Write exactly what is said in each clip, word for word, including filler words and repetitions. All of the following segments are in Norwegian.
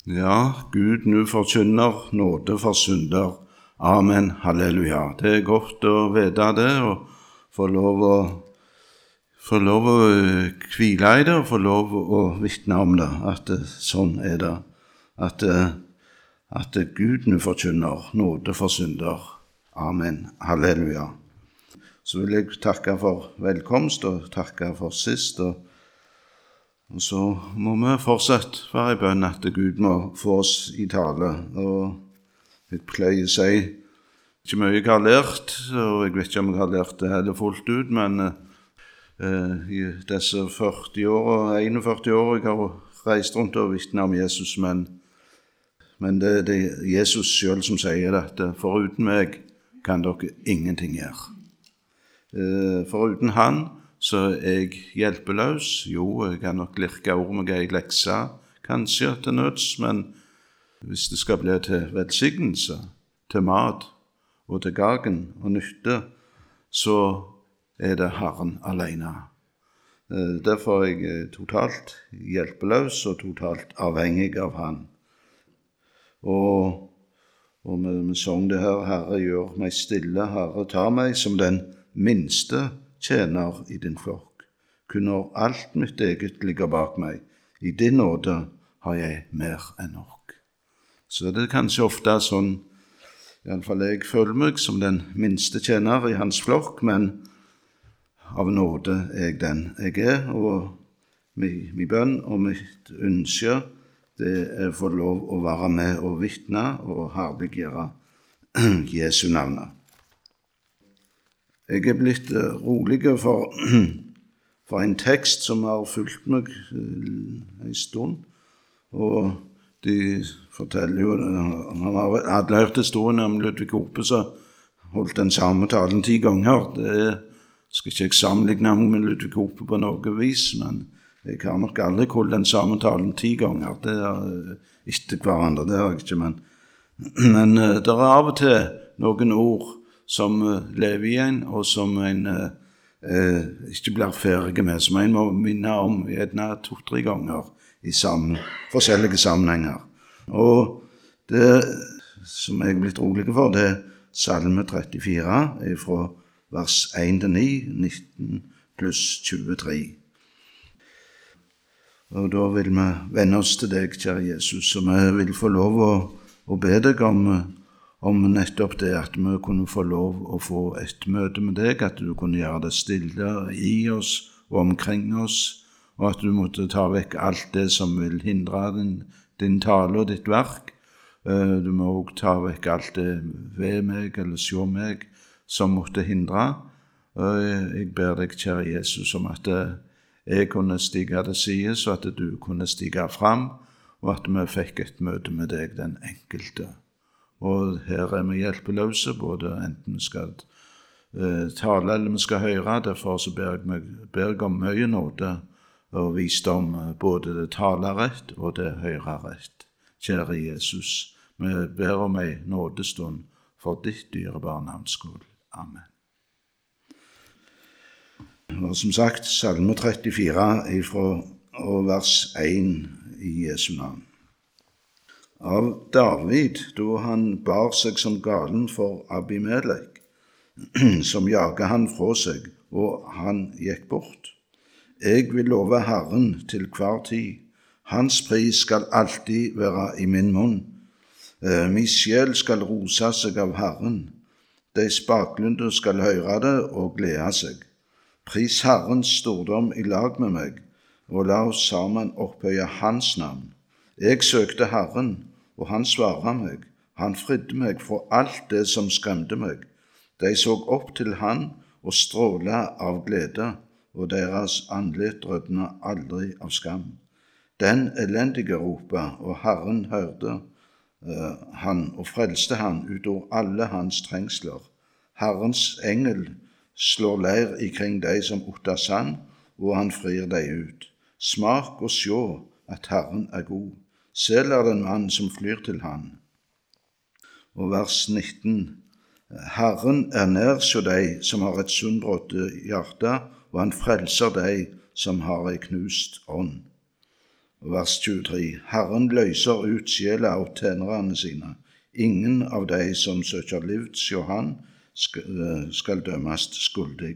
Ja, Gud nu forkynner nåde for synder. Amen, halleluja. Det er godt å vite det, og få lov å, få lov å hvile i det, og få lov å vitne om det, at det, sånn er det. At, at Gud nu forkynner nåde for synder. Amen, halleluja. Så vil jeg takke for velkomst, og takke for sist, og Og så må vi fortsatt være i bønn at Gud må få oss i tale. Og jeg pleier å si ikke mye jeg har lært, og jeg vet ikke om jeg har lært det heller fullt ut, men eh, i disse førti år, enogførti år jeg har reist rundt og vitnet om Jesus, men, men det, det er Jesus selv som sier det, at foruten meg kan dere ingenting gjøre. Eh, foruten han så er jeg hjelpeløs. Jo, jeg kan nok lirke ord med ei lekse, kanskje til nøds, men hvis det skal bli til velsignelse, til mat og til gagen og nytte, så er det Herren alene. Derfor er jeg totalt hjelpeløs og totalt avhengig av Han. Og, og vi, vi sang det her, Herre gjør meg stille, Herre tar meg som den minste tjener i din flokk. Kunne alt mitt eget ligge bak meg. I din nåde har jeg mer enn nok. Så det er kanskje ofte sånn, i alle fall jeg føler meg som den minste tjener i hans flokk, men av nåde er jeg den jeg er, og min, min bønn og mitt ønske, det er å få lov å være med og vitne og herliggjøre Jesu navn. Jeg er blitt rolig for, for en tekst som har fulgt meg en stund, og de forteller jo, han har alle hørt historien om Ludvig Hope, så holdt den samme talen ti ganger. Det skal ikke jeg sammenligne med Ludvig Hope på noe vis, men jeg har nok aldri holdt den samme talen ti ganger. Det er ikke hverandre, det har jeg ikke, men, men det er av og til noen ord som lever igjen, og som en eh, ikke blir ferdig med, som en må minne om gjerne to-tre ganger i sammen, forskjellige sammenhenger. Og det som jeg er blitt rolig for, det er Salme trettifire, fra vers én til ni, nitten pluss tjuetre. Og da vil vi vende oss til deg, kjære Jesus, og vi vil få lov å, å be deg om om nettopp det at vi kunne få lov å få et møte med deg, at du kunne gjøre det stille i oss og omkring oss, og at du måtte ta vekk alt det som vil hindre din, din tale og ditt verk. Du må også ta vekk alt det ved meg eller se meg som måtte hindre. Jeg ber deg, kjære Jesus, om at jeg kunne stige til side, så at du kunne stige fram, og at vi fikk et møte med deg, den enkelte. Og her er vi hjelpeløse, både enten vi skal eh, tale eller vi skal høre. Derfor så ber jeg, meg, ber jeg om mye nåde og visdom, både det talerett og det hørerett. Kjære Jesus, vi ber om en nådestund for ditt dyrebare navns skyld. Amen. Og som sagt, Salme trettifire fra vers én i Jesu navn. Av David, da han bar seg som galen for Abimelek, som jaget han fra seg, og han gikk bort. Jeg vil love Herren til hver tid. Hans pris skal alltid være i min munn. Eh, min sjel skal rose seg av Herren. De spaklynde skal høre det og glede seg. Pris Herrens stordom i lag med meg, og la oss sammen opphøye hans navn. Jeg søkte Herren, og han svaret meg. Han fridde meg fra alt det som skremte meg. De så opp til han og stråla av glede, og deres andlet rødna aldri av skam. Den elendige ropa, og Herren hørte uh, han og frelste han ut over alle hans trengsler. Herrens engel slår leir ikring de som otter sand, og han frir de ut. Smak og sjå at Herren er god. Selv er den mann som flyr til han. Og vers nitten. Herren er nær så deg som har et sunnbrottet hjerte, og han frelser deg som har ei knust ånd. vers tjuetre. Herren løser ut sjela av tjenerne sine. Ingen av de som søker liv sjå han skal, skal dømmes skuldig.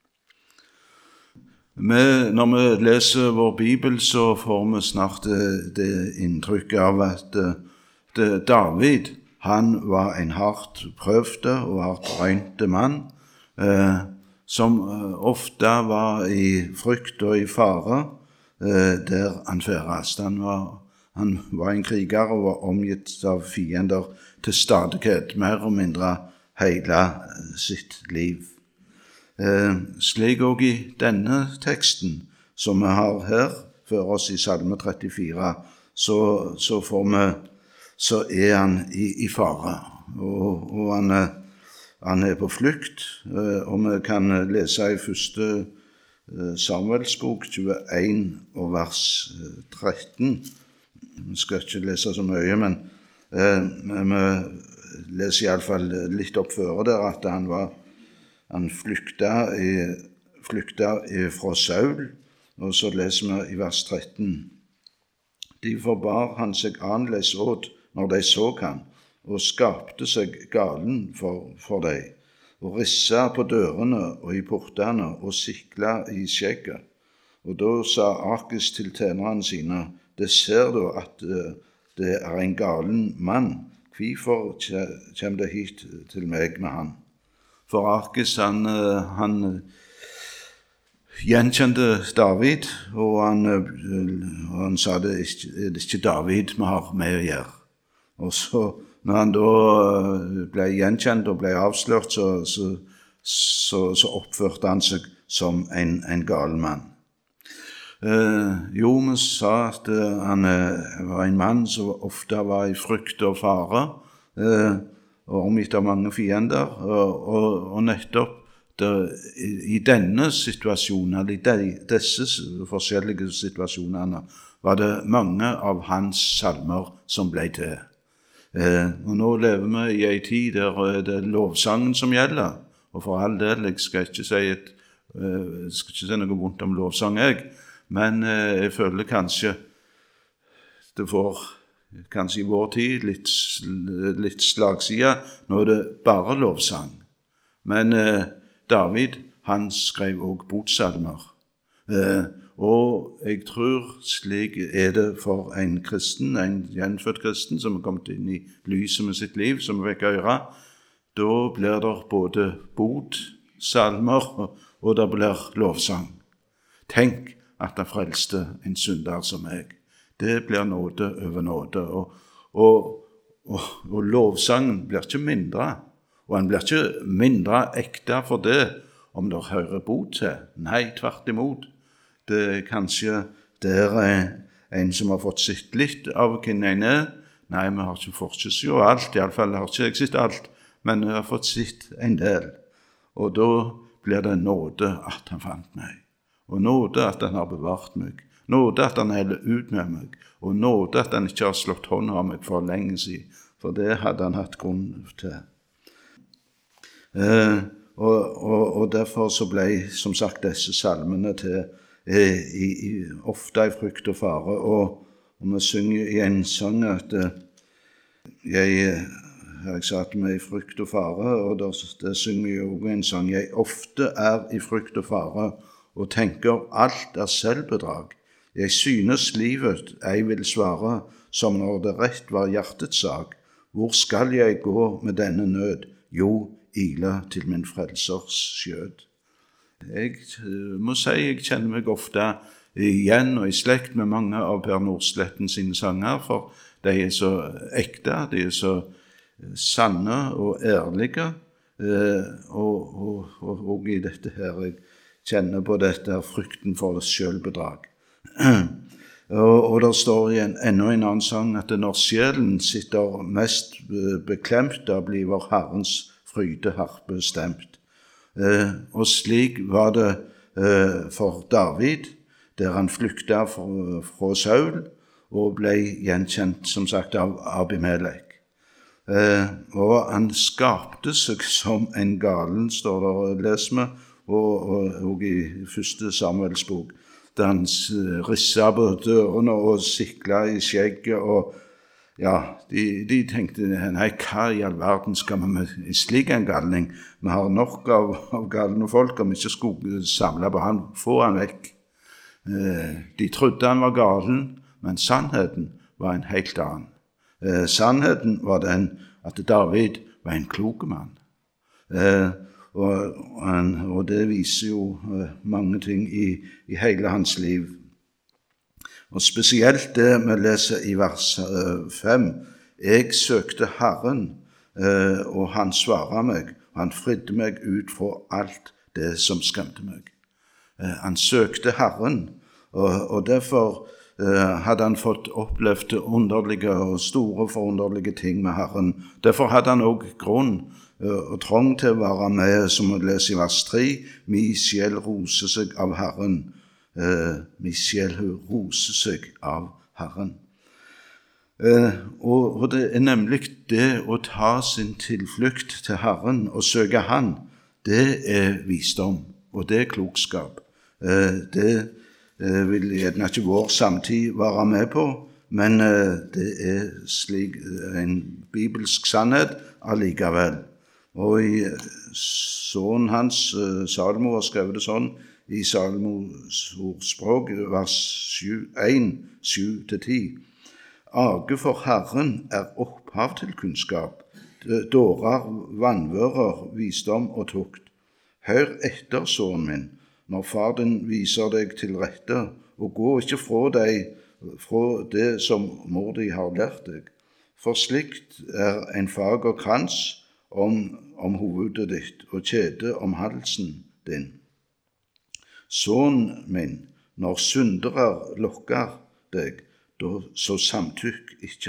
Men når vi leser vår Bibel, så får vi snart det, det inntrykket av at det, David, han var en hardt prøvde og hardt røynte mann, eh, som ofte var i frykt og i fare eh, der han ferdest. Han var, han var en kriger og var omgitt av fiender til stadighet, mer og mindre hele sitt liv. Eh, slik også i denne teksten som vi har her for oss i Salme trettifire, så, så, får vi, så er han i, i fare, og, og han, han er på flukt, eh, og vi kan lese i første eh, Samuels bok tjueen og vers tretten. Vi skal ikke lese så mye, men eh, vi leser i alle fall litt opp før der at han var Han flykta, i, flykta fra Saul, og så leser vi i vers tretten. De forbar han seg annerledes åt når de så han, og skapte seg galen for, for dem, og rissa på dørene og i portene, og sikla i skjegget. Og da sa Akis til tjenerne sine, det ser du at det er en galen mann, hvorfor kommer det hit til meg med han? For Akis, han, han gjenkjente David, og han, og han sa det er ikke, det er ikke David vi har med å gjøre. Og så, når han da ble gjenkjent og ble avslørt, så, så, så, så oppførte han seg som en, en gal mann. Eh, jo, vi sa at han var en mann som ofte var i frykt og fare, eh, og omgitt av mange fiender, og, og, og nettopp det, i, i denne situasjonen, i de, disse forskjellige situasjonene, var det mange av hans salmer som ble til. Eh, og nå lever vi i en tid der det er lovsangen som gjelder, og for all del, jeg skal ikke si, et, eh, skal ikke si noe vondt om lovsang, jeg, men eh, jeg føler kanskje det får kanskje i vår tid litt, litt slagsida, nå er det bare lovsang. Men eh, David, han skrev også botsalmer. Eh, og jeg tror slik er det for en kristen, en gjenfødt kristen, som er kommet inn i lyset med sitt liv, som vi fikk høre. Da blir det både botsalmer, og, og det blir lovsang. Tenk at han frelste en synder som meg. Det blir nåde over nåde, og, og, og, og lovsangen blir ikke mindre, og han blir ikke mindre ekte for det om det hører bot til. Nei, tvert imot. Det er kanskje der en som har fått sett litt av hvem en er. Nei, vi har ikke fått se alt, i alle fall har ikke jeg sett alt, men vi har fått sett en del. Og da blir det nåde at han fant meg, og nåde at han har bevart meg. Nåde at han heller ut med meg, og nåde at han ikke har slått hånden av meg for lenge siden, for det hadde han hatt grunn til. Eh, og, og, og derfor så ble, som sagt, disse salmene til eh, i, i, ofte i frykt og fare, og, og vi synger i en sang at eh, jeg, jeg sa at vi er i frykt og fare, og der, der synger jeg også en sang, jeg ofte er i frykt og fare, og tenker alt er selvbedrag. Jeg synes livet ei vil svare, som når det rett var hjertets sak. Hvor skal jeg gå med denne nød? Jo, ile til min frelsers skjød. Jeg må si jeg kjenner meg ofte igjen og i slekt med mange av Per Nordsletten sine sanger, for de er så ekte, de er så sanne og ærlige, og, og, og, og i dette her jeg kjenner på dette frykten for selvbedrag. Og, og der står i en, enda en annen sang at når sjelen sitter mest beklemt, da blir Herrens frydeharpe stemt. Eh, og slik var det eh, for David, der han flykta fra, fra Saul og ble gjenkjent, som sagt, av Abimelek. Eh, og han skapte seg som en galen, står der og leser vi, og, og, og i første Samuels bok. der han risset på dørene og siklet i skjegget, og ja, de, de tenkte, nei, hva i all verden skal vi med slik en galning? Vi har nok av, av galne folk, om vi ikke skulle samle på han, få han vekk. Eh, de trodde han var galen, men sannheten var en helt annen. Eh, sannheten var den at David var en klok mann. Eh, og, og det viser jo eh, mange ting i, i hele hans liv. Og spesielt det vi leser i vers fem. Jeg søkte Herren, eh, og han svaret meg, og han fridde meg ut fra alt det som skremte meg. Eh, han søkte Herren, og, og derfor eh, hadde han fått opplevd underlige og store forunderlige ting med Herren. Derfor hadde han også grunn eh, og trang til å være med, som vi leser i vers tre. Min sjel roser seg av Herren. Uh, min sjel roser seg av Herren. Uh, og, og det er nemlig det å ta sin tilflukt til Herren og søke Han, det er visdom, og det er klokskap. Uh, det uh, vil gjerne ikke vår samtid være med på, men uh, det er slik en bibelsk sannhet allikevel. Og i sønnen hans, uh, Salomo, har skrevet det sånn, i Salmos ordspråk, vers en, sju til ti. Age for Herren er opphav til kunnskap, dårer, vanvører, visdom og tukt. Hør etter, sønnen min, når far din viser deg til rette, og gå ikke fra deg, fra det som mor di har lært deg. For slikt er en fager krans om, om hovedet ditt, og kjede om halsen din. Sønnen min, når syndere lokker deg, da så samtykk ikke.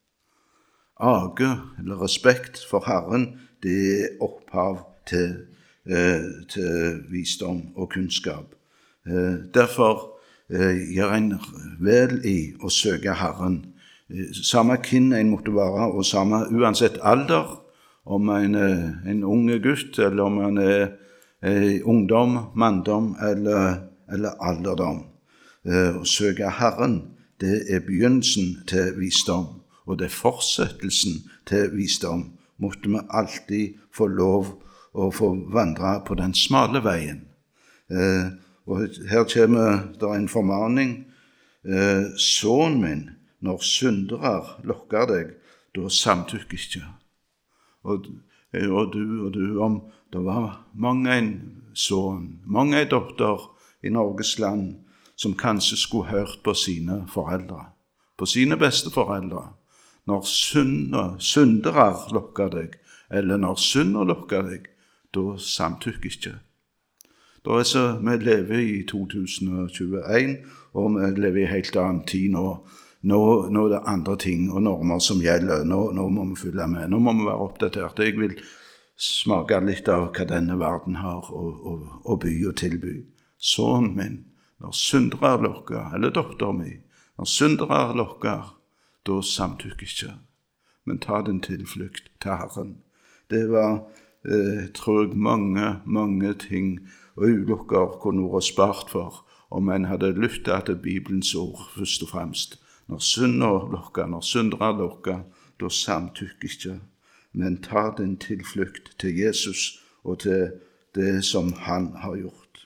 Age, eller respekt for Herren, det er opphav til, eh, til visdom og kunnskap. Eh, derfor eh, gjør en vel i å søke Herren. Eh, samme hvem en måtte være, og samme uansett alder, om en er en unge gutt, eller om en er Eh, ungdom, manndom eller, eller alderdom. Eh, å søke Herren, det er begynnelsen til visdom, og det er fortsettelsen til visdom. Måtte vi alltid få lov å få vandre på den smale veien. Eh, og her kommer det en formaning. Eh, Sønnen min, når syndere lokker deg, da samtykker ikke. Og, og du og du om det var mange en sønn, mange en dotter i Norges land som kanskje skulle hørt på sine foreldre, på sine beste foreldre. Når synder, syndere lokker deg, eller når synder lokker deg, da samtykker ikke. Da er så, vi lever i to tusen og tjueen, og vi lever i helt annen tid nå. Nå, nå er det andre ting og normer som gjelder. Nå, nå må vi følge med, nå må vi være oppdatert. Jeg vil smake litt av hva denne verden har å, å, å by og tilby. Sønnen min, når syndere lokker, eller dotter mi, når syndere lokker, da samtykker ikke, men ta den tilflukt til Herren. Det var, eh, tror jeg, mange, mange ting og ulykker kunne vært spart for, om en hadde lyttet til Bibelens ord først og fremst. Når synder lokker, når syndere lokker, da samtykker ikke, men ta den tilflukt til Jesus og til det som han har gjort.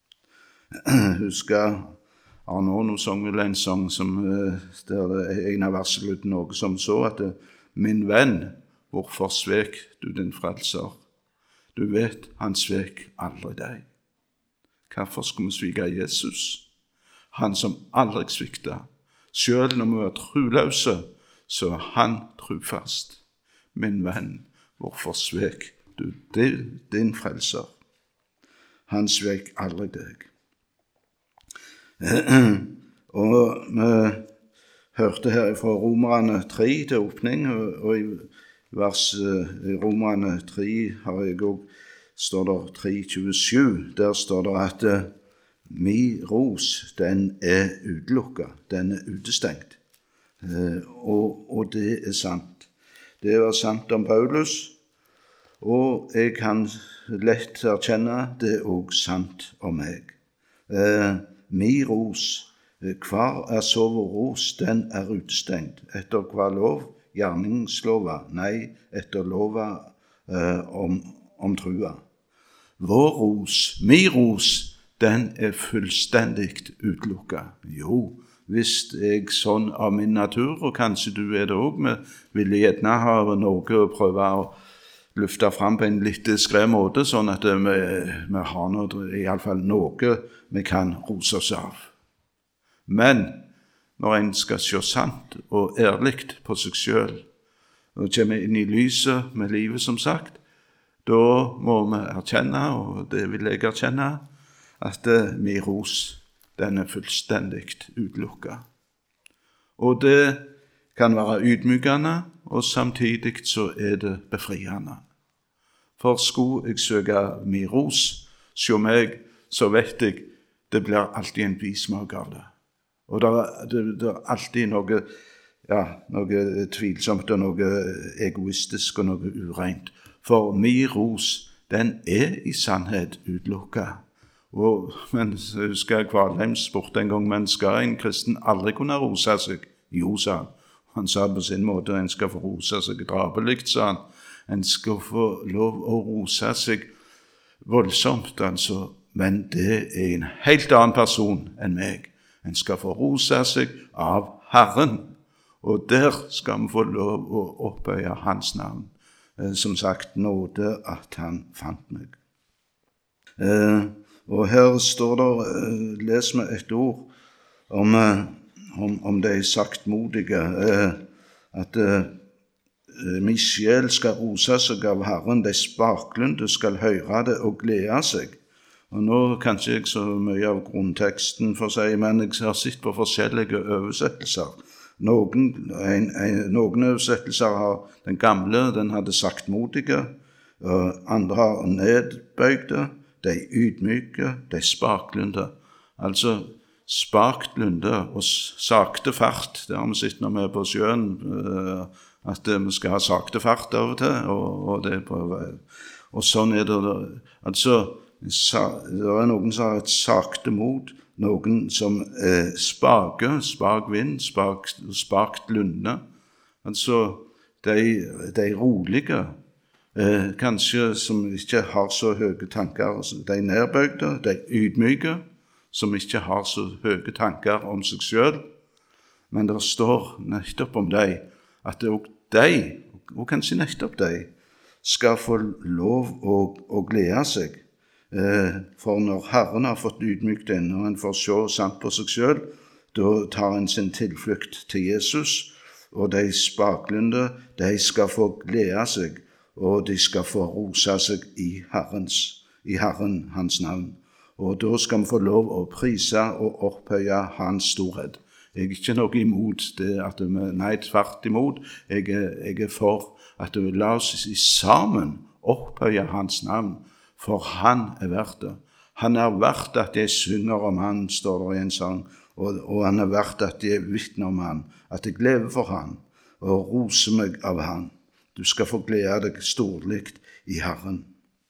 Husker Arne Ono sang vel en sang som, der det er en av versene noe som så at min venn, hvorfor svek du din frelser? Du vet, han svek aldri deg. Hvorfor skal vi svike Jesus? Han som aldri svikta. Selv når vi var troløse, så er han trofast. Min venn, hvorfor svek du din frelser? Han svek aldri deg. Og vi hørte her fra Romerne tre til åpning, og i vers i Romerne tre har jeg også, står det tre tjuesju, der står det at min ros, den er utelukket, den er utestengt. Og, og det er sant. Det var sant om Paulus, og jeg kan lett erkjenne det er også sant om meg. Eh, mi ros. Hver er så vår ros, den er utestengt. Etter hva lov? Gjerningslova? Nei, etter lova eh, om, om trua. Vår ros, mi ros, den er fullstendig utelukket. Jo, hvis jeg sånn av min natur, og kanskje du er det også, vi vil gjerne ha noe å prøve å lufte frem på en litt diskret måte, sånn at vi, vi har noe, i alle fall noe vi kan rose oss av. Men når en skal se sant og ærligt på seg selv, og kommer inn i lyset med livet som sagt, da må vi erkjenne, og det vil jeg erkjenne, at min ros, den er fullstendig utelukket. Og det kan være ydmykende, og samtidig så er det befriende. For skulle jeg søke min ros, se meg, så vet jeg, det blir alltid en bismak av det. Og det er, det, det er alltid noe, ja, noe tvilsomt og noe egoistisk og noe urent. For min ros, den er i sannhet utelukket. Og, men jeg husker Kvalheim spurte en gang, men skal en kristen aldri kunne rose seg? Jo, sa han. Han sa på sin måte, en skal få rose seg drapelig, sa han. En skal få lov å rose seg voldsomt, altså. Men det er en helt annen person enn meg. En skal få rose seg av Herren, og der skal vi få lov å opphøye hans navn. Eh, som sagt, nåde at han fant meg. Eh, og her står det, eh, les meg et ord om, eh, om, om de saktmodige, eh, at eh, min sjel skal rose seg av Herren, de sparklende skal høre det og glede seg. Og nå kanskje jeg så mye av grunnteksten for seg, men jeg har sett på forskjellige oversettelser. Noen, en, en, noen oversettelser har den gamle, den hadde saktmodige, og andre har nedbøyde, de ydmyke, de sparklende. Altså sparklende og sakte fart, det har vi sett når vi er på sjøen, at vi skal ha sakte fart av og til, og, og, det på, og sånn er det. Altså, det er noen som har et sakte mod, noen som er spake, spak vind, spak, spakt lunde. Altså, de, de rolige, eh, kanskje som ikke har så høye tanker, de nedbøyde, de ydmyke, som ikke har så høye tanker om seg selv. Men det står nettopp om de, at også de, og kanskje nettopp de, skal få lov å, å glede seg. For når Herren har fått ydmykt en, og en får se sant på seg selv, da tar en sin tilflukt til Jesus, og de spaklende, de skal få glede seg, og de skal få rose seg i Herrens, i Herren, hans navn. Og da skal vi få lov å prise og opphøye hans storhet. Jeg er ikke noe imot det, at vi, nei, tvert imot, jeg er, jeg er for at vi la oss sammen opphøye hans navn, for han er verdt det. Han er verdt at jeg synger om han, står det i en sang, og, og han er verdt at jeg vittner om han, at jeg lever for han, og roser meg av han. Du skal få glede deg storligt i Herren.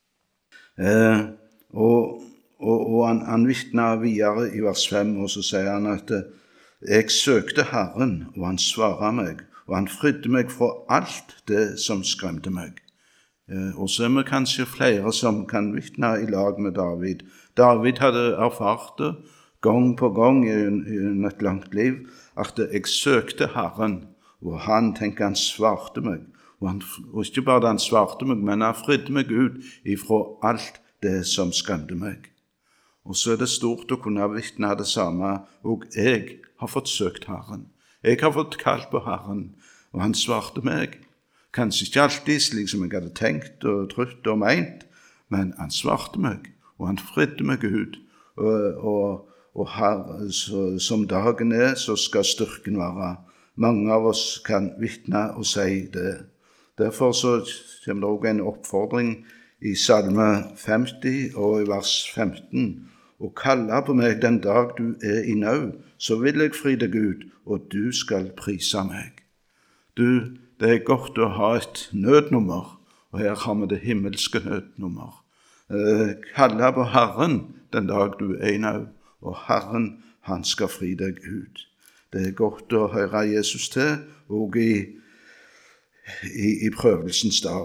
Eh, og og, og han, han vittner videre i vers fem, og så sier han at jeg søkte Herren, og han svarer meg, og han fridde meg fra alt det som skremte meg. Og så er vi kanskje flere som kan vittne i lag med David. David hadde erfart det gang på gang i, i et langt liv, at jeg søkte Herren, og han tenker han svarte meg. Og, han, og ikke bare han svarte meg, men han fridde meg ut ifra alt det som skremte meg. Og så er det stort å kunne vittne det samme, og jeg har fått søkt Herren. Jeg har fått kalt på Herren, og han svarte meg. Kanskje ikke alltid slik som jeg hadde tenkt og trutt og meint, men han svarte meg, og han fridde meg ut. Og, og, og her, så, som dagen er, så skal styrken være. Mange av oss kan vittne og si det. Derfor så kommer det også en oppfordring i Salme femti og i vers femten. Og kalle på meg den dag du er i nød, så vil jeg fri deg ut, og du skal prise meg. Du, det er godt å ha et nødnummer, og her har vi det himmelske nødnummer. Eh, kalle på Herren den dag du er i nød, og Herren, han skal fri deg ut. Det er godt å høre Jesus til, og i, i, i prøvelsens dal.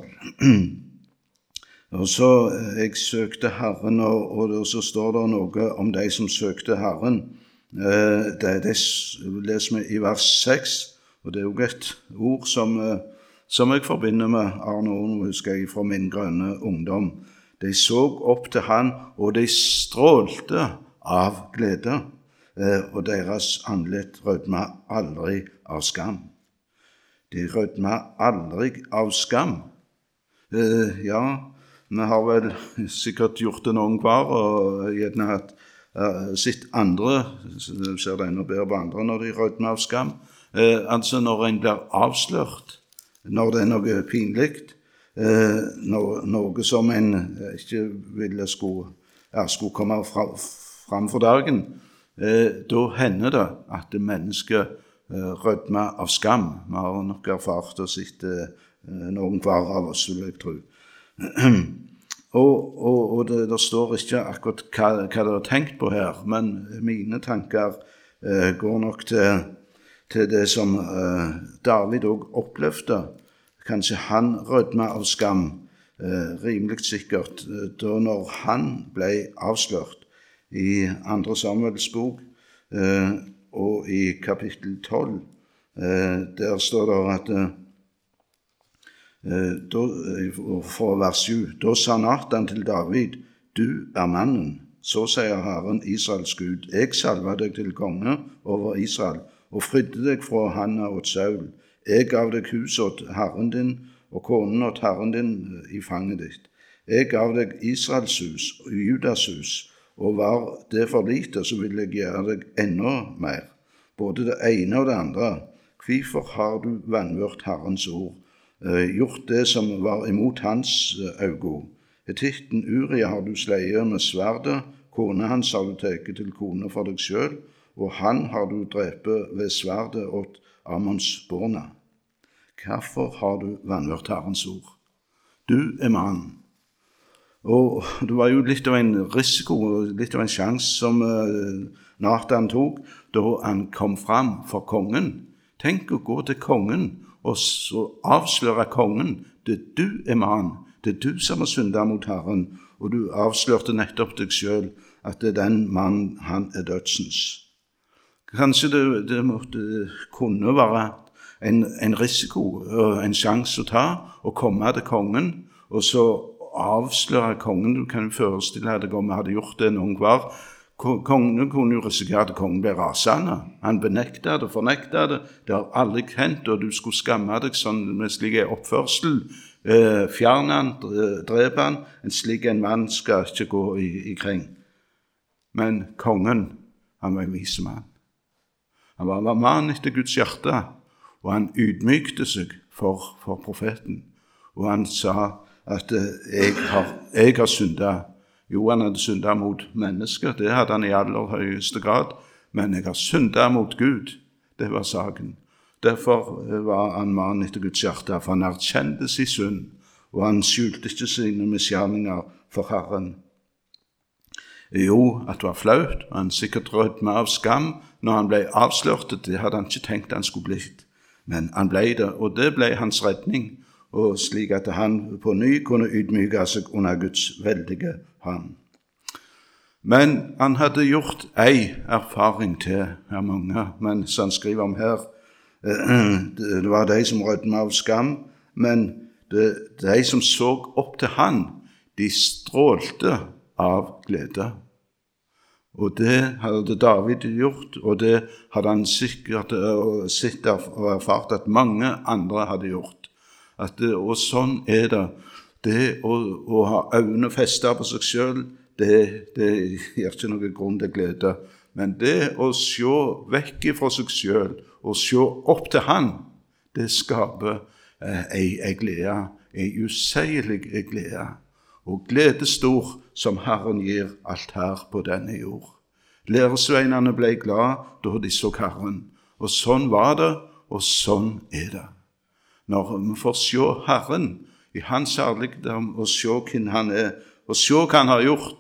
Og så jeg søkte Herren, og, og så står det noe om de som søkte Herren. Det, det leser vi i vers seks, og det er jo et ord som, som jeg forbinder med Arne Orn, husker jeg, fra min grønne ungdom. De så opp til han, og de strålte av glede, og deres anlett rødma aldri av skam. De rødma aldri av skam. Ja, vi har vel sikkert gjort det noen hver, og gjerne hatt Uh, sitt andre, ser det enda bedre på andre når de rødmer av skam, uh, altså når en blir avslørt, når det er noe pinligt, uh, når, noe som en ikke ville skulle, ja, skulle komme fra, fram for dagen, uh, da hender det at det mennesket uh, rødmer av skam. Vi har nok erfart å sitte uh, noen hver av oss, vil jeg tro. Og, og, og det, det står ikke akkurat hva, hva det er tenkt på her, men mine tanker eh, går nok til, til det som eh, David også opplevde. Kanskje han rødma av skam, eh, rimelig sikkert, da når han ble avslørt i andre Samuels bok eh, og i kapittel tolv. Eh, der står det at eh, Da, fra vers sju, da sa Nathan til David, du er mannen. Så sier Herren, Israels Gud, jeg salva deg til konge over Israel, og frydde deg fra Hanna og Saul. Jeg gav deg hus åt Herren din, og konen åt Herren din i fanget ditt. Jeg gav deg Israels hus og Judas hus, og var det for lite, så vil jeg gjøre deg enda mer. Både det ene og det andre. Hvorfor har du vanvørt Herrens ord? Gjort det som var imot hans øyne. Hetitten Uria har du sleiet med sverdet, kone hans har du tatt til kone for deg selv, og han har du drepet ved sverdet åt Ammons borna. Hvorfor har du vanvørt Herrens ord? Du er mann. Og det var jo litt av en risiko, litt av en sjans som Nathan tok da han kom fram for kongen. Tenk å gå til kongen og så avslører kongen, det du er mann, det er du som har syndet mot Herren, og du avslørte nettopp deg selv, at det er den mann, han er dødsens. Kanskje det, det måtte, kunne være en, en risiko, en sjanse å ta, å komme til kongen, og så avsløre kongen. Du kan forestille deg om jeg hadde gjort det noen hver. Kongen kunne jo risikere at kongen ble rasende. Han benektet det, fornektet det. Det har aldri hendt, og du skulle skamme deg sånn med slik oppførsel. Eh, fjerne han, drepe han. En slik en mann skal ikke gå i, i kring. Men kongen, han var en vise mann. Han var en mann etter Guds hjerte, og han ydmykte seg for, for profeten. Og han sa at jeg har, jeg har syndet. Jo, han hadde syndet mot mennesker, det hadde han i aller høyeste grad, men jeg har syndet mot Gud, det var saken. Derfor var han mann etter Guds hjerte, for han erkjente sin synd, og han skjulte ikke sine misgjerninger for Herren. Jo, at det var flaut, han sikkert rødma av skam når han ble avslørt, det hadde han ikke tenkt han skulle blitt, men han ble det, og det ble hans redning, og slik at han på ny kunne ydmyke seg under Guds veldige hånd. Men han hadde gjort ei erfaring til, her mange, men som han skriver om her, det var de som rødma av skam, men det, de som så opp til han, de strålte av glede. Og det hadde David gjort, og det hadde han sikkert sett og erfart at mange andre hadde gjort. At det, og sånn er det. Det å, å ha øynene festet på seg selv, det, det gir ikke noen grunn til glede. Men det å se vekk fra seg selv, og se opp til han, det skaper eh, ei, ei glede, ei useilig glede. Og glede stor som Herren gir alt her på denne jord. Læresveinene ble glad da de så Herren. Og sånn var det, og sånn er det. Når vi får se Herren i hans herligdom, og se hvem han er, og se hva han har gjort,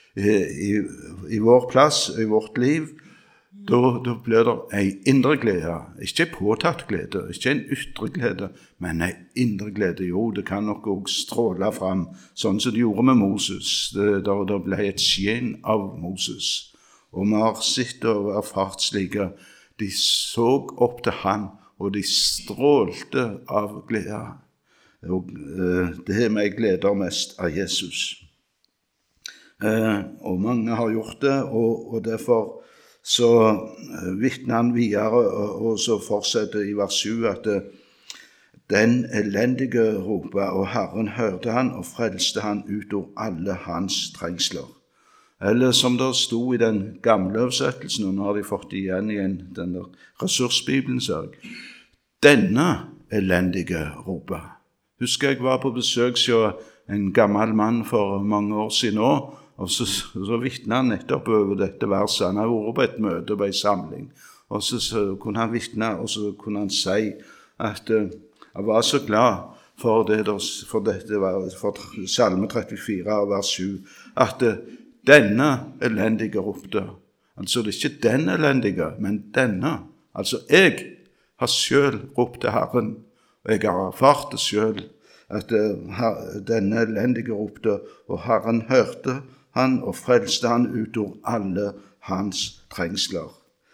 i, i vår plass, i vårt liv, da, da blir det en indre glede. Ikke en påtatt glede, ikke en ytre glede, men en indre glede. Jo, det kan nok også stråle frem, sånn som det gjorde med Moses. Det, der, der ble et skjen av Moses. Og vi har sett og erfart slike. De så opp til han, og de strålte av glede. Og eh, det er meg gleder mest av Jesus. Eh, og mange har gjort det, og, og derfor så vitner han videre, og, og så fortsetter i vers sju at det, den elendige ropet, og Herren hørte han og frelste han ut av alle hans trengsler. Eller som det stod i den gamle oversettelsen, og nå har de fått igjen igjen den der ressursbibelen, så denne elendige ropet. Husker jeg var på besøk hos en gammel mann for mange år siden også, og så, så vittnet han nettopp over dette verset. Han har vært på et møte på en samling, og så, så kunne han vittne, og så kunne han si at uh, han var så glad for, det der, for dette, for Salme trettifire, vers sju, at uh, denne elendige ropte. Altså det er ikke den elendige, men denne. Altså jeg har selv ropt til Herren, og jeg har erfart det selv, at uh, denne elendige ropte, og Herren hørte han og frelste han ut av alle hans trengsler.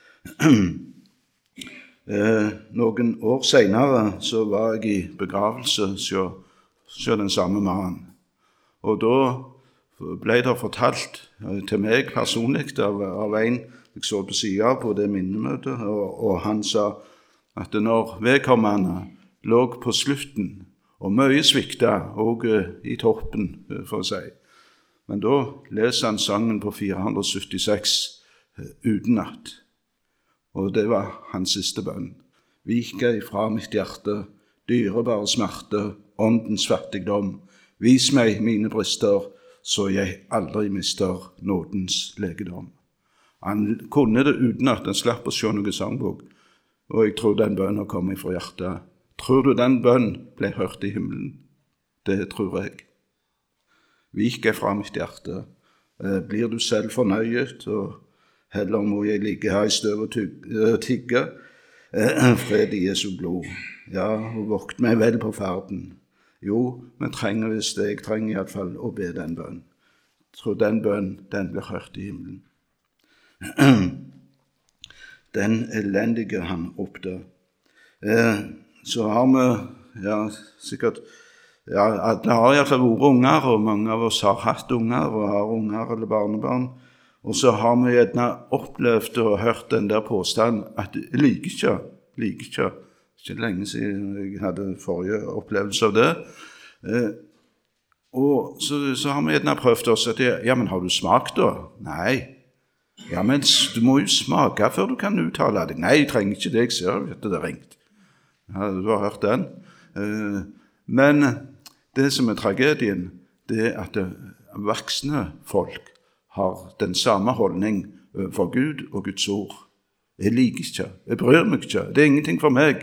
eh, noen år senere så var jeg i begravelse hos den samme mannen. Og da ble det fortalt til meg personlig av, av en jeg så på siden på det minnemøtet, og, og han sa at når vedkommende lå på slutten, og mye svikta, og uh, i toppen, uh, for å si. Men da leser han sangen på fire hundre syttiseks uh, utenat. Og det var hans siste bønn. Vike ifra mitt hjerte, dyrebare smerte, åndens fattigdom. Vis meg mine brister, så jeg aldri mister nådens legedom. Han kunne det utenat, han slapp å se noen sangbok. Og jeg tror den bønnen kom fra hjertet. Tror du den bønn ble hørt i himmelen? Det tror jeg. Vik jeg fra mitt hjerte. Blir du selv fornøyet, og heller må jeg ligge her i støv og tigge, fred i Jesu blod. Ja, og vokt meg vel på ferden. Jo, men trenger hvis det, jeg trenger i alle fall å be den bønn. Tror den bønn, den blir hørt i himmelen. Den elendige han ropte. Så har vi, ja, sikkert, ja, alle har i alle fall vært unger, og mange av oss har hatt unger, og har unger eller barnebarn. Og så har vi gjerne opplevd og hørt den der påstanden at jeg liker ikke, liker ikke. Ikke lenge siden jeg hadde forrige opplevelse av det. Eh, og så, så har vi gjerne prøvd oss at, ja, men har du smakt da? Nei. Ja, men du må jo smake før du kan uttale det. Nei, jeg trenger ikke det, jeg ser at det er ringt. Ja, du har hørt den. Eh, men det som er tragedien, det er at det, voksne folk har den samme holdning for Gud og Guds ord. Jeg liker ikke, jeg bryr meg ikke, det er ingenting for meg.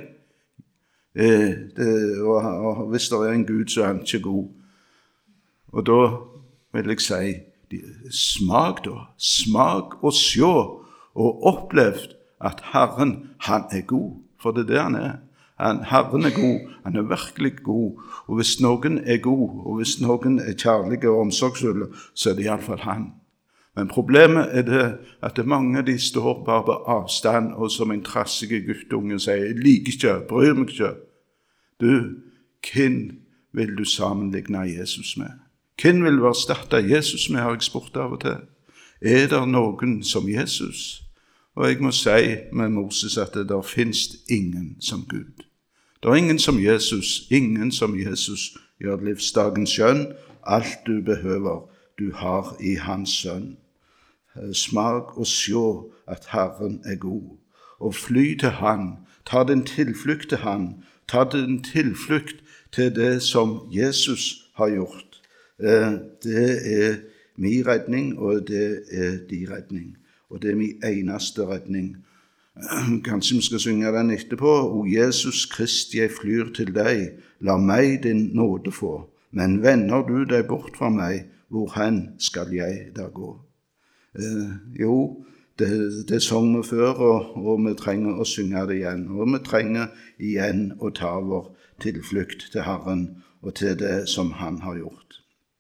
Eh, det, og, og hvis det er en Gud, så er han ikke god. Og da vil jeg si, de, smak da, smak og se, og opplev at Herren, han er god, for det er det han er. Han, Herren er god, han er virkelig god, og hvis noen er god, og hvis noen er kjærlige og omsorgsfulle, så er det i alle fall han. Men problemet er det at det mange de står bare på avstand, og som en trassige guttunge sier, jeg liker ikke, bryr meg ikke. Du, hvem vil du sammenligne Jesus med? Hvem vil du erstatte Jesus med, har jeg spurt av og til? Er det noen som Jesus? Og jeg må si med Moses at det der finnes ingen som Gud. Det er ingen som Jesus, ingen som Jesus gjør livsdagen skjønn. Alt du behøver, du har i hans sønn. Smak og se at Herren er god, og fly til han, ta din tilflukt til han, ta din tilflukt til det som Jesus har gjort. Det er min redning, og det er din redning, og det er min eneste redning. Kanskje vi skal synge den etterpå. O Jesus Krist, jeg flyr til deg, la meg din nåde få, men vender du deg bort fra meg, hvor hen skal jeg da gå? Eh, jo, det, det sang vi før, og, og vi trenger å synge det igjen. Og vi trenger igjen å ta vår tilflukt til Herren og til det som han har gjort.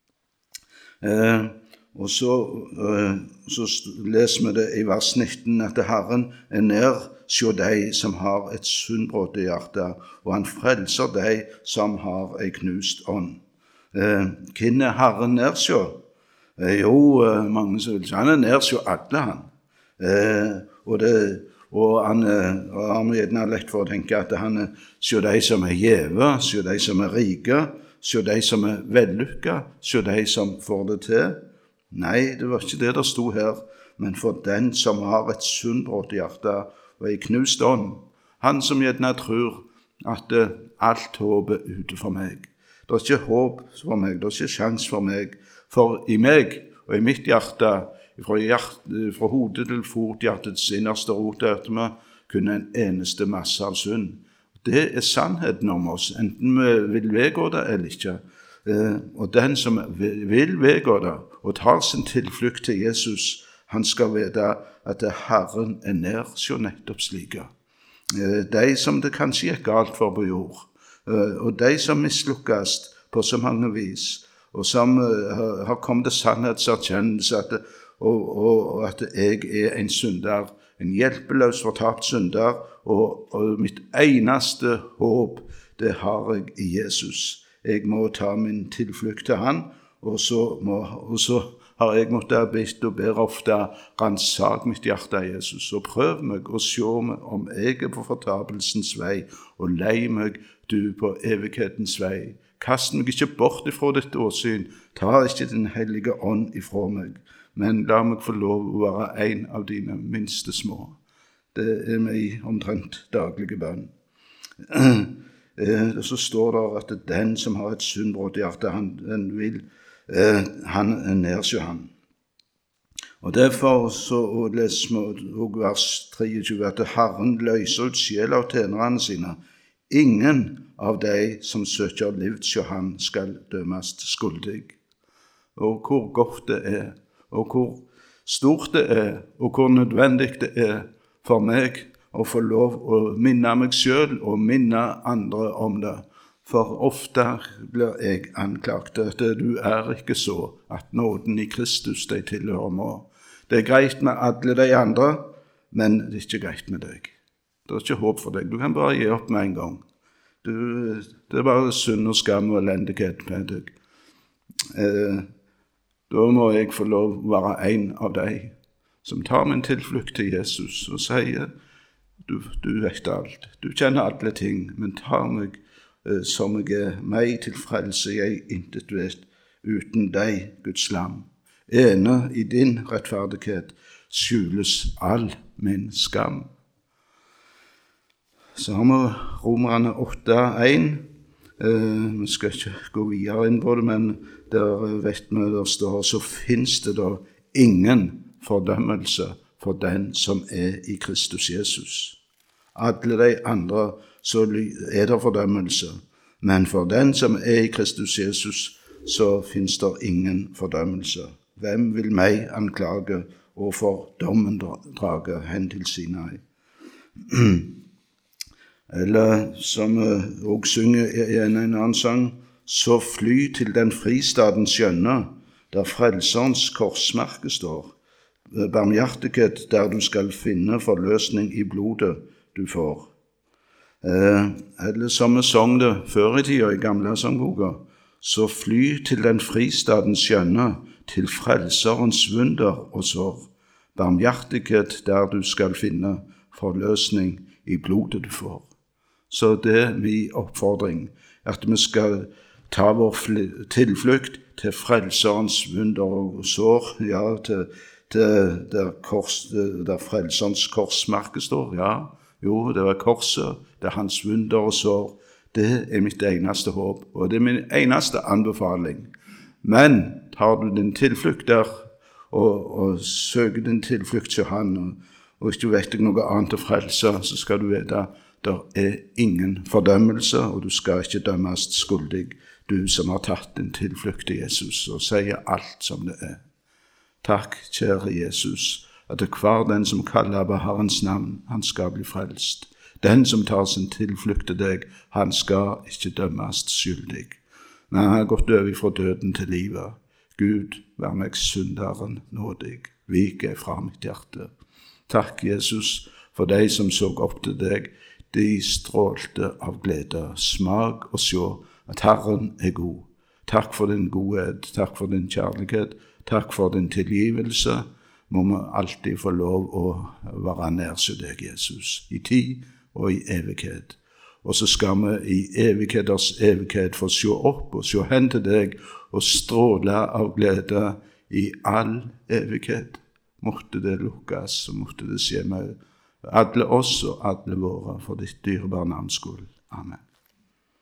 Eh, og så, eh, så leser vi det i vers nitten, at Herren er nær sjå deg som har et sunnbrått hjerte, og han frelser deg som har ei knust ånd. Eh, hvem er Herren nær sjå? Eh, jo, eh, mange som vil si, han er nær sjå alle han. Eh, og, det, og han og har vi gjerne lett for å tenke at han er sjå de som er gjeve, sjå de som er rike, sjå de som er vellykka, sjå de som får det til. Nei, det var ikke det der sto her, men for den som har et sunnbrått hjerte og ei knust ånd, han som gjerne tror at alt håp er ute for meg. Det er ikke håp for meg, det er ikke sjans for meg, for i meg og i mitt hjerte, fra, hjerte, fra hodet til fot, hjertets innerste rot, at vi kunne en eneste masse av synd. Det er sannheten om oss, enten vi vil vedgå det eller ikke. Eh, og den som vil vedgå det og tar sin tilflukt til Jesus, han skal vite at Herren er nær sjå nettopp slike. Eh, de som det kanskje gikk galt for på jord, eh, og de som mislukkes på så mange vis, og som uh, har kommet til sannhetserkjennelse at, og, og at jeg er en synder, en hjelpeløs fortapt synder, og, og mitt eneste håp, det har jeg i Jesus. Jeg må ta min tilflukt til han, og så, må, og så har jeg måttet bedt og ber ofte ransak mitt hjerte av Jesus, og prøv meg og se meg om jeg er på fortapelsens vei, og lei meg du på evighetens vei. Kast meg ikke bort ifra ditt åsyn, ta ikke din hellige ånd ifra meg, men la meg få lov å være en av dine minste små. Det er meg omtrent daglige bønn. Så står det at den som har et sunnbrått hjerte, han, den vil, han er nær han. Og derfor så leser vi og vers treogtjue at Herren løser ut sjel av tjenerne sine. Ingen av de som søker liv til han skal dømes skuldig. Og hvor godt det er, og hvor stort det er, og hvor nødvendig det er for meg å få lov å minne meg selv og minne andre om det. For ofte blir jeg anklagt at du er ikke så, at nåden i Kristus de tilhører må. Det er greit med alle de andre, men det er ikke greit med deg. Det er ikke håp for deg. Du kan bare gi opp med en gang. Du, det er bare synd og skam og elendighet med deg. Eh, da må jeg få lov å være en av deg som tar min tilflukt til Jesus og sier, du, du vet alt, du kjenner alle ting, men ta meg eh, som jeg er, meg til frelse jeg intet vet, uten deg, Guds lam. Ene i din rettferdighet skjules all min skam. Så har vi Romerne åtte en. Eh, vi skal ikke gå videre inn på det, men der vet vi der står, så finnes det da ingen fordømmelse for den som er i Kristus Jesus. Alle de andre så er det fordømmelse, men for den som er i Kristus Jesus, så finnes det ingen fordømmelse. Hvem vil meg anklage og for dommen drage hen til Sinai? Eller som vi også synger i en annen sang, så fly til den fristaden skjønne, der frelserens korsmerke står. Barmhjertighet der du skal finne forløsning i blodet du får. Eh, eller som vi sang det før i tida i gamle sangboka, så fly til den fristaden skjønne, til frelserens vunder og sår. Barmhjertighet der du skal finne forløsning i blodet du får. Så det er min oppfordring, at vi skal ta vår tilflukt til frelserens vunder og sår, ja, til, til der, kors, der frelserens korsmerke står, ja, jo, det er korset, det er hans vunder og sår, det er mitt eneste håp, og det er min eneste anbefaling. Men tar du din tilflukt der, og, og søker din tilflukt til han, og, og hvis du vet ikke noe annet å frelse, så skal du vite, der er ingen fordømmelse, og du skal ikke dømmes skuldig. du som har tatt din tilflukt til Jesus og sier alt som det er. Takk, kjære Jesus, at hver den som kaller på Herrens navn, han skal bli frelst. Den som tar sin tilflukt til deg, han skal ikke dømmes skyldig. Men han har gått over fra døden til livet. Gud, vær meg synderen nådig. Vik jeg fra mitt hjerte. Takk, Jesus, for de som så opp til deg. De strålte av glede. Smak og se at Herren er god. Takk for din godhet. Takk for din kjærlighet. Takk for din tilgivelse. Må vi alltid få lov å være nær til deg, Jesus, i tid og i evighet. Og så skal vi i evigheters evighet få se opp og se hen til deg og stråle av glede i all evighet. Måtte det lukkes, og måtte det skje med alle oss og alle våre for ditt dyrebare navns skyld. Amen.